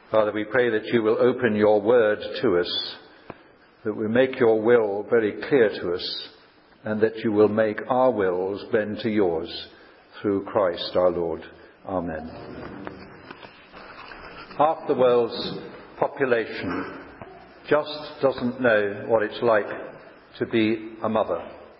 Father, we pray that you will open your word to us, that we make your will very clear to us, and that you will make our wills bend to yours through Christ our Lord. Amen. Half the world's population just doesn't know what it's like to be a mother.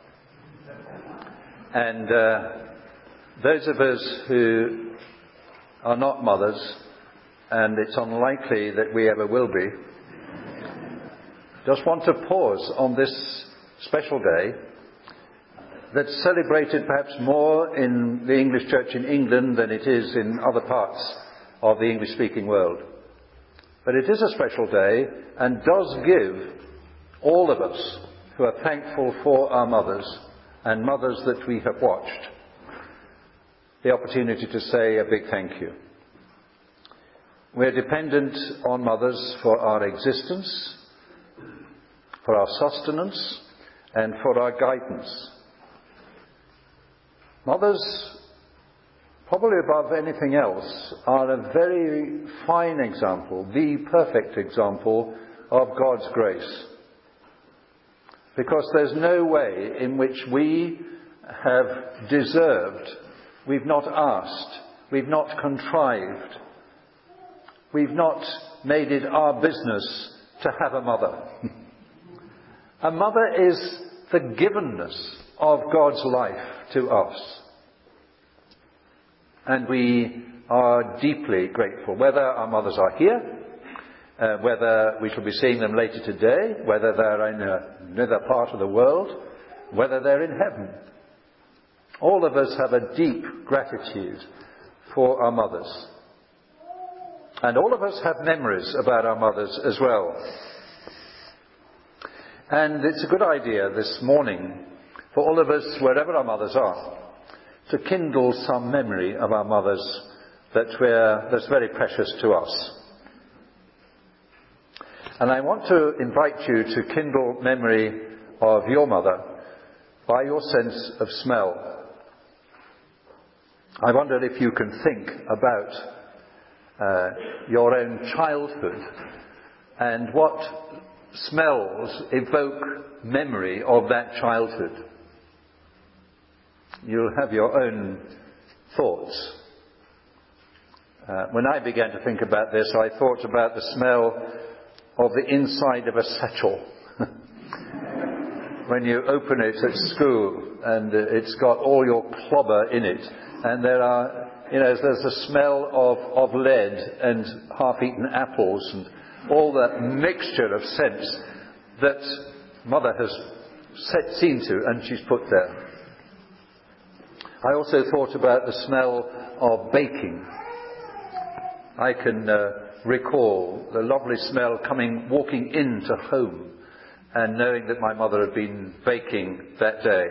And those of us who are not mothers, and it's unlikely that we ever will be, just want to pause on this special day that's celebrated perhaps more in the English church in England than it is in other parts of the English-speaking world. But it is a special day and does give all of us who are thankful for our mothers and mothers that we have watched the opportunity to say a big thank you. We're dependent on mothers for our existence, for our sustenance, and for our guidance. Mothers, probably above anything else, are a very fine example, the perfect example of God's grace. Because there's no way in which we have deserved, we've not asked, we've not contrived, we've not made it our business to have a mother. A mother is the givenness of God's life to us. And we are deeply grateful, whether our mothers are here, whether we shall be seeing them later today, whether they're in another part of the world, whether they're in heaven. All of us have a deep gratitude for our mothers. And all of us have memories about our mothers as well. And it's a good idea this morning for all of us, wherever our mothers are, to kindle some memory of our mothers that's very precious to us. And I want to invite you to kindle memory of your mother by your sense of smell. I wonder if you can think about your own childhood and what smells evoke memory of that childhood. You'll have your own thoughts. When I began to think about this, I thought about the smell of the inside of a satchel. When you open it at school and it's got all your clobber in it, and there's a smell of lead and half-eaten apples and all that mixture of scents that Mother has seen to and she's put there. I also thought about the smell of baking. I can recall the lovely smell walking into home and knowing that my mother had been baking that day.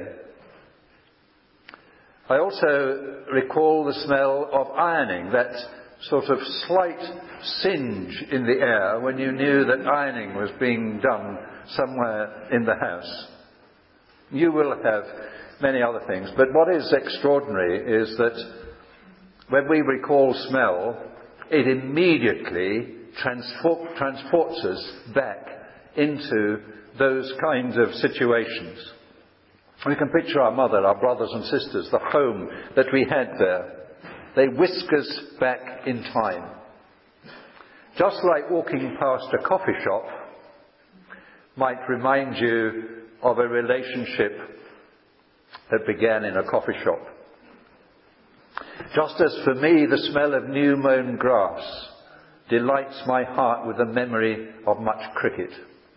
I also recall the smell of ironing, that sort of slight singe in the air when you knew that ironing was being done somewhere in the house. You will have many other things, but what is extraordinary is that when we recall smell, it immediately transports us back into those kinds of situations. We can picture our mother, our brothers and sisters, the home that we had there. They whisk us back in time. Just like walking past a coffee shop might remind you of a relationship that began in a coffee shop. Just as for me the smell of new mown grass delights my heart with the memory of much cricket.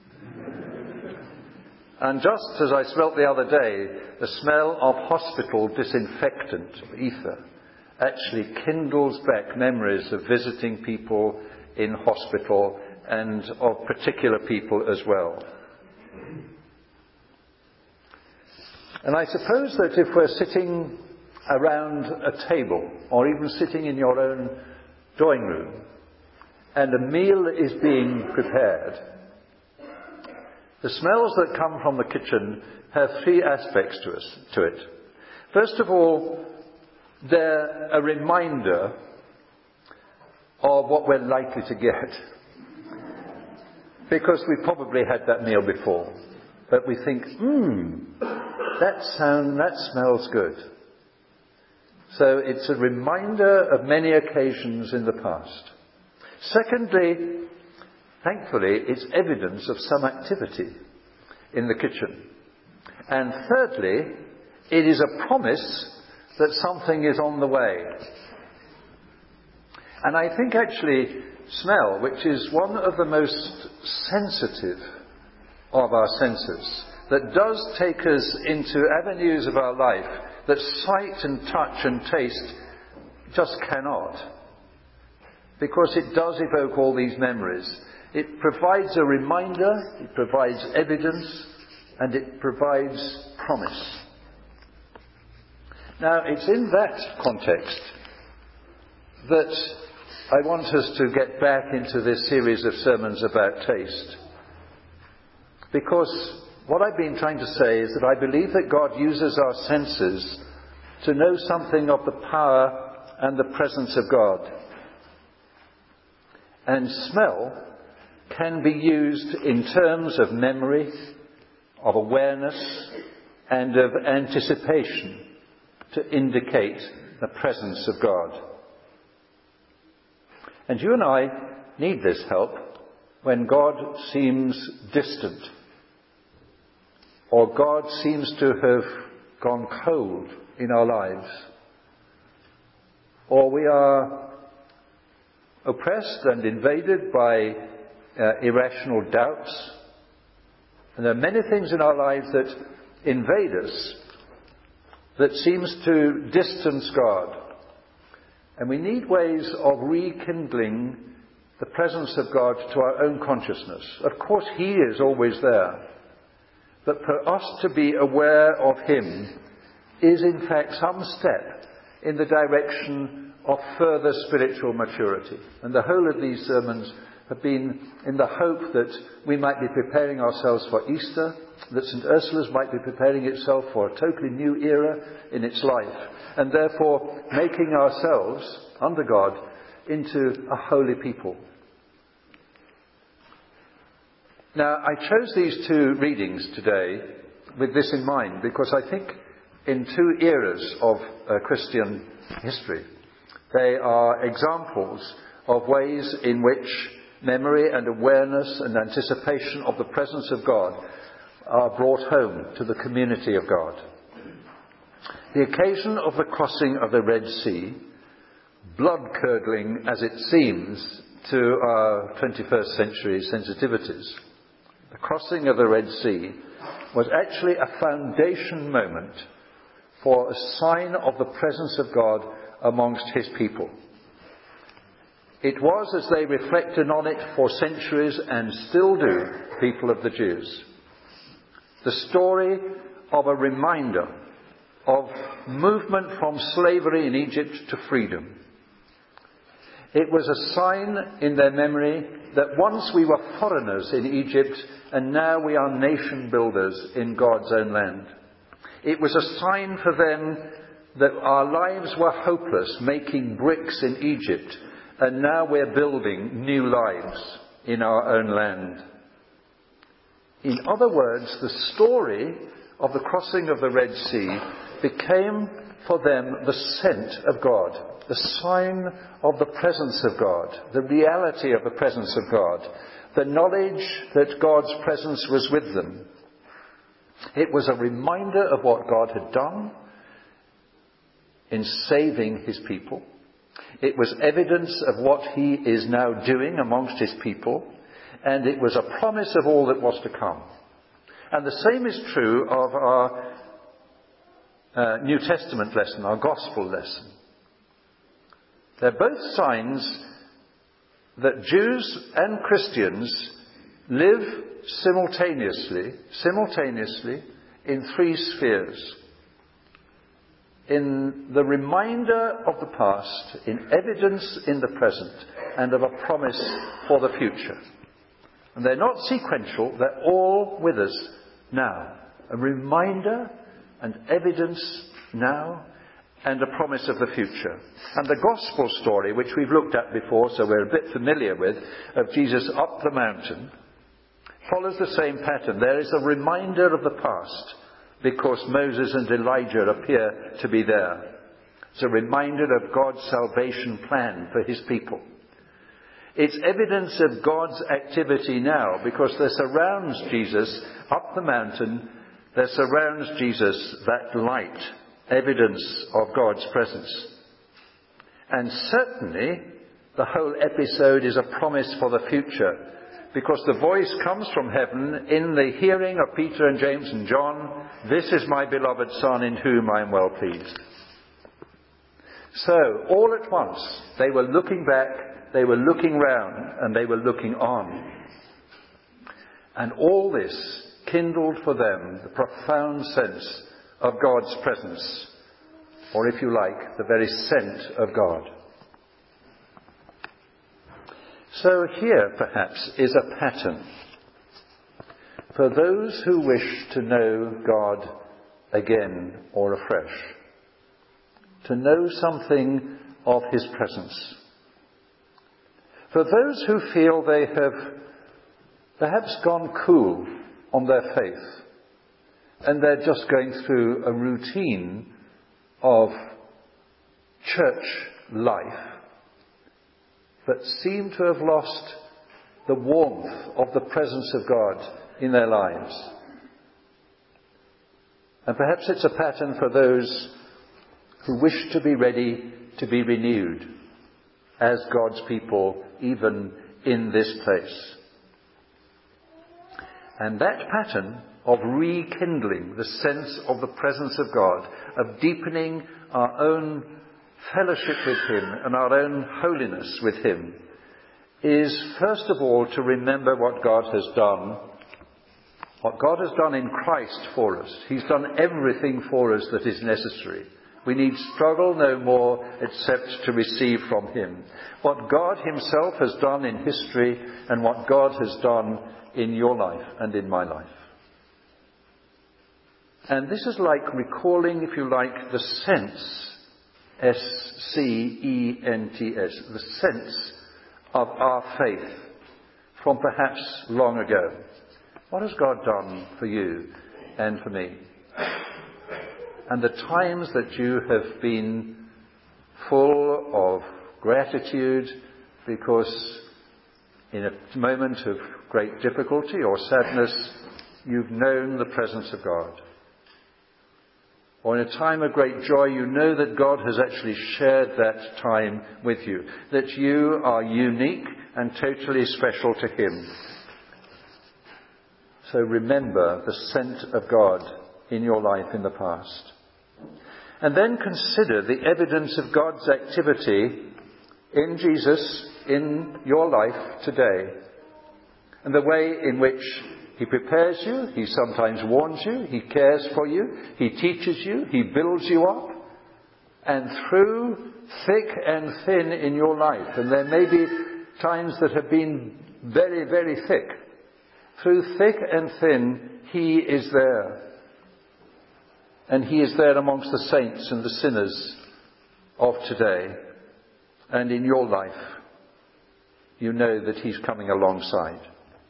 And just as I smelt the other day, the smell of hospital disinfectant, ether, actually kindles back memories of visiting people in hospital and of particular people as well. And I suppose that if we're sitting around a table, or even sitting in your own drawing room, and a meal is being prepared, the smells that come from the kitchen have three aspects to it. First of all, they're a reminder of what we're likely to get. Because we probably had that meal before. But we think, that smells good. So it's a reminder of many occasions in the past. Secondly, thankfully, it's evidence of some activity in the kitchen. And thirdly, it is a promise that something is on the way. And I think actually smell, which is one of the most sensitive of our senses, that does take us into avenues of our life that sight and touch and taste just cannot. Because it does evoke all these memories. It provides a reminder, it provides evidence, and it provides promise. Now, it's in that context that I want us to get back into this series of sermons about taste. Because what I've been trying to say is that I believe that God uses our senses to know something of the power and the presence of God. And smell can be used in terms of memory, of awareness, and of anticipation to indicate the presence of God. And you and I need this help when God seems distant, or God seems to have gone cold in our lives, or we are oppressed and invaded by irrational doubts. And there are many things in our lives that invade us, that seems to distance God. And we need ways of rekindling the presence of God to our own consciousness. Of course, He is always there. But for us to be aware of Him is in fact some step in the direction of further spiritual maturity. And the whole of these sermons have been in the hope that we might be preparing ourselves for Easter, that St. Ursula's might be preparing itself for a totally new era in its life, and therefore making ourselves, under God, into a holy people. Now, I chose these two readings today with this in mind, because I think in two eras of Christian history, they are examples of ways in which memory and awareness and anticipation of the presence of God are brought home to the community of God. The occasion of the crossing of the Red Sea, blood-curdling as it seems to our 21st century sensitivities, the crossing of the Red Sea was actually a foundation moment for a sign of the presence of God amongst His people. It was, as they reflected on it for centuries and still do, people of the Jews, the story of a reminder of movement from slavery in Egypt to freedom. It was a sign in their memory that once we were foreigners in Egypt and now we are nation builders in God's own land. It was a sign for them that our lives were hopeless, making bricks in Egypt, and now we're building new lives in our own land. In other words, the story of the crossing of the Red Sea became for them the scent of God, the sign of the presence of God, the reality of the presence of God, the knowledge that God's presence was with them. It was a reminder of what God had done in saving His people. It was evidence of what He is now doing amongst His people, and it was a promise of all that was to come. And the same is true of our New Testament lesson, our Gospel lesson. They're both signs that Jews and Christians live simultaneously in three spheres. In the reminder of the past, in evidence in the present, and of a promise for the future. And they're not sequential, they're all with us now. A reminder and evidence now, and a promise of the future. And the gospel story, which we've looked at before, so we're a bit familiar with, of Jesus up the mountain, follows the same pattern. There is a reminder of the past, because Moses and Elijah appear to be there. It's a reminder of God's salvation plan for his people. It's evidence of God's activity now, because there surrounds Jesus up the mountain, there surrounds Jesus that light, evidence of God's presence. And certainly, the whole episode is a promise for the future, because the voice comes from heaven in the hearing of Peter and James and John, "This is my beloved Son in whom I am well pleased." So, all at once, they were looking back, they were looking round, and they were looking on. And all this kindled for them the profound sense of God's presence, or if you like, the very scent of God. So here, perhaps, is a pattern for those who wish to know God again or afresh, to know something of his presence. For those who feel they have perhaps gone cool on their faith, and they're just going through a routine of church life, but seem to have lost the warmth of the presence of God in their lives. And perhaps it's a pattern for those who wish to be ready to be renewed as God's people, even in this place. And that pattern of rekindling the sense of the presence of God, of deepening our own fellowship with him and our own holiness with him, is first of all to remember what God has done. What God has done in Christ for us. He's done everything for us that is necessary. We need struggle no more except to receive from him. What God himself has done in history and what God has done in your life and in my life. And this is like recalling, if you like, the sense, S-C-E-N-T-S, the sense of our faith from perhaps long ago. What has God done for you and for me? And the times that you have been full of gratitude because in a moment of great difficulty or sadness, you've known the presence of God. Or in a time of great joy, you know that God has actually shared that time with you. That you are unique and totally special to him. So remember the scent of God in your life in the past. And then consider the evidence of God's activity in Jesus in your life today. And the way in which he prepares you, he sometimes warns you, he cares for you, he teaches you, he builds you up. And through thick and thin in your life, and there may be times that have been very, very thick, through thick and thin, he is there. And he is there amongst the saints and the sinners of today. And in your life, you know that he's coming alongside.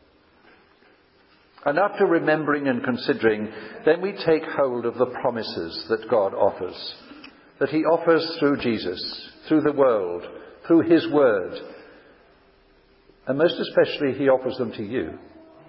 And after remembering and considering, then we take hold of the promises that God offers. That he offers through Jesus, through the world, through his word. And most especially, he offers them to you.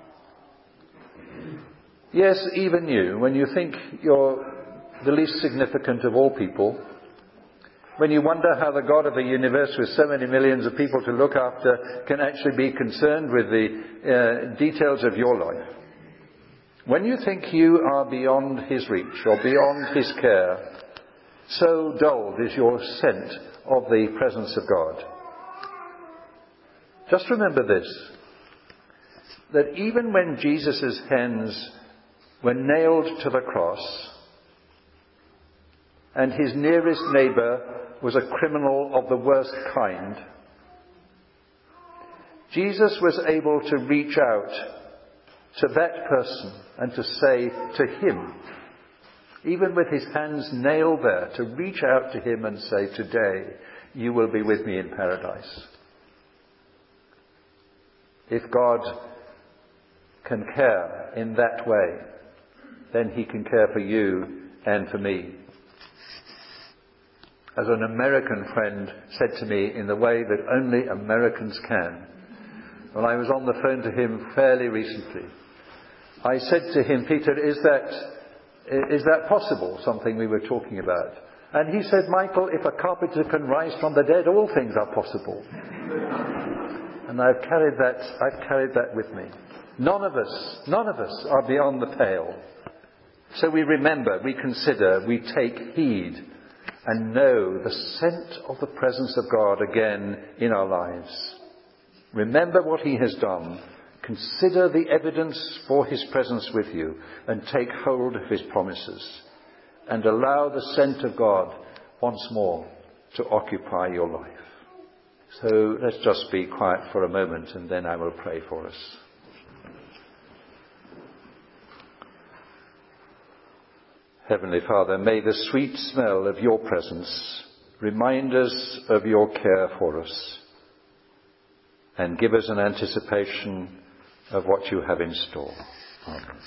Yes, even you, when you think you're the least significant of all people, when you wonder how the God of the universe with so many millions of people to look after can actually be concerned with the details of your life. When you think you are beyond his reach or beyond his care, so dulled is your scent of the presence of God. Just remember this, that even when Jesus' hands were nailed to the cross, and his nearest neighbour was a criminal of the worst kind, Jesus was able to reach out to that person and to say to him, even with his hands nailed there, to reach out to him and say, today you will be with me in paradise. If God can care in that way, then he can care for you and for me. As an American friend said to me in the way that only Americans can, when I was on the phone to him fairly recently, I said to him, Peter, is that possible, something we were talking about? And he said, Michael, if a carpenter can rise from the dead, all things are possible. And I've carried that with me. None of us are beyond the pale. So we remember, we consider, we take heed and know the scent of the presence of God again in our lives. Remember what he has done. Consider the evidence for his presence with you and take hold of his promises. And allow the scent of God once more to occupy your life. So let's just be quiet for a moment and then I will pray for us. Heavenly Father, may the sweet smell of your presence remind us of your care for us and give us an anticipation of what you have in store. Amen.